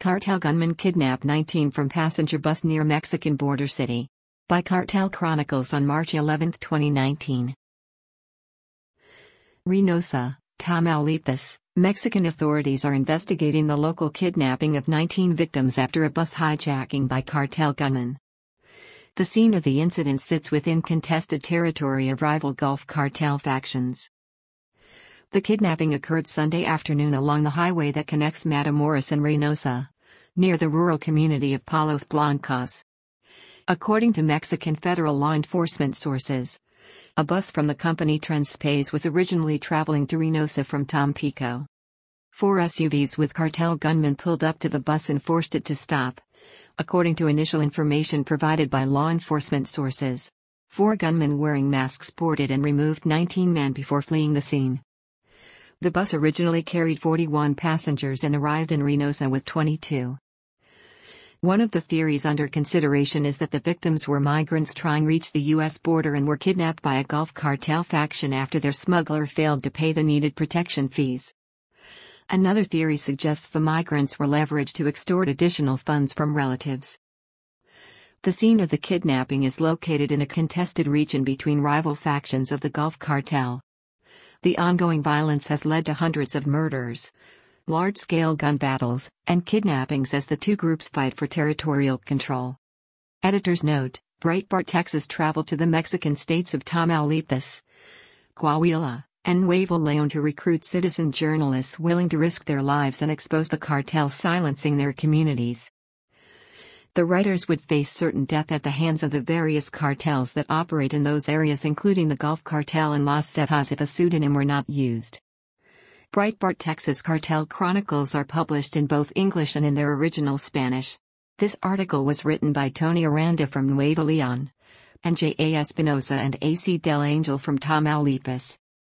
Cartel gunman kidnap 19 from passenger bus near Mexican border city. By Cartel Chronicles on March 11, 2019. Reynosa, Tamaulipas, Mexican authorities are investigating the local kidnapping of 19 victims after a bus hijacking by cartel gunmen. The scene of the incident sits within contested territory of rival Gulf cartel factions. The kidnapping occurred Sunday afternoon along the highway that connects Matamoros and Reynosa, near the rural community of Palos Blancos. According to Mexican federal law enforcement sources, a bus from the company Transpace was originally traveling to Reynosa from Tampico. 4 SUVs with cartel gunmen pulled up to the bus and forced it to stop. According to initial information provided by law enforcement sources, 4 gunmen wearing masks boarded and removed 19 men before fleeing the scene. The bus originally carried 41 passengers and arrived in Reynosa with 22. One of the theories under consideration is that the victims were migrants trying to reach the U.S. border and were kidnapped by a Gulf cartel faction after their smuggler failed to pay the needed protection fees. Another theory suggests the migrants were leveraged to extort additional funds from relatives. The scene of the kidnapping is located in a contested region between rival factions of the Gulf cartel. The ongoing violence has led to hundreds of murders, large-scale gun battles, and kidnappings as the two groups fight for territorial control. Editor's note: Breitbart Texas traveled to the Mexican states of Tamaulipas, Coahuila, and Nuevo León to recruit citizen journalists willing to risk their lives and expose the cartels silencing their communities. The writers would face certain death at the hands of the various cartels that operate in those areas, including the Gulf Cartel and Los Zetas, if a pseudonym were not used. Breitbart Texas Cartel Chronicles are published in both English and in their original Spanish. This article was written by Tony Aranda from Nuevo León, and J. A. Espinosa and A. C. Del Angel from Tamaulipas.